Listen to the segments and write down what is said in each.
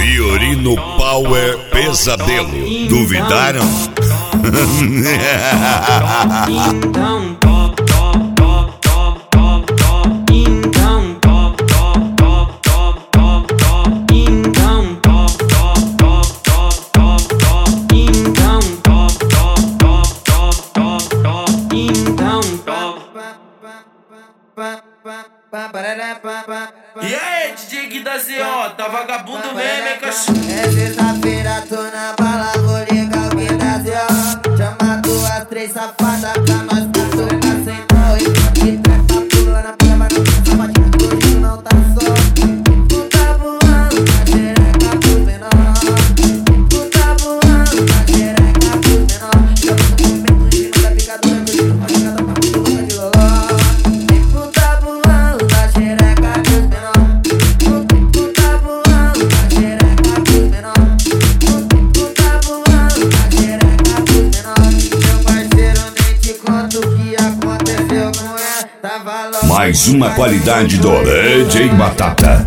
Fiorino Power Pesadelo. Duvidaram? E aí, DJ Gui da ZO, tá vagabundo mesmo, hein, cachorro? É sexta-feira, tô na bala, vou ligar o Gui da ZO. Chama duas, três safadas pra nós catucar central. E trepa pulando, pula, mas não tem sapatinho, hoje não tá só. Tu tá voando na xereca pros menor. Tu tá voando na xereca pros menor. Já tô com medo de não dar picadura, que eu tô fazendo pra puta de loló. Tu tá voando na xereca pros menor. Tu tá voando na xereca pros menor. Tu tá voando na xereca pros menor. Meu parceiro, nem te conto o que aconteceu com ela. Tava logo Mais uma qualidade do DJ Batata.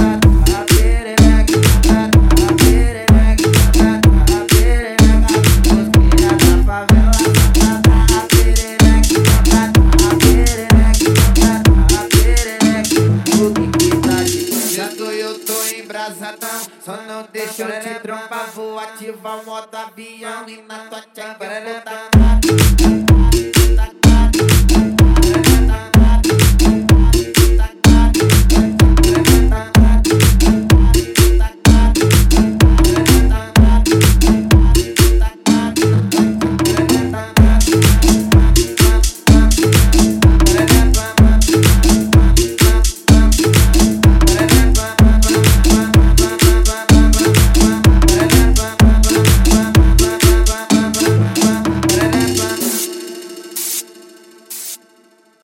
Eu tô embrasadão, só não deixa eu te trompar. Vou ativar o modo avião e na tua tchaca eu vou dar.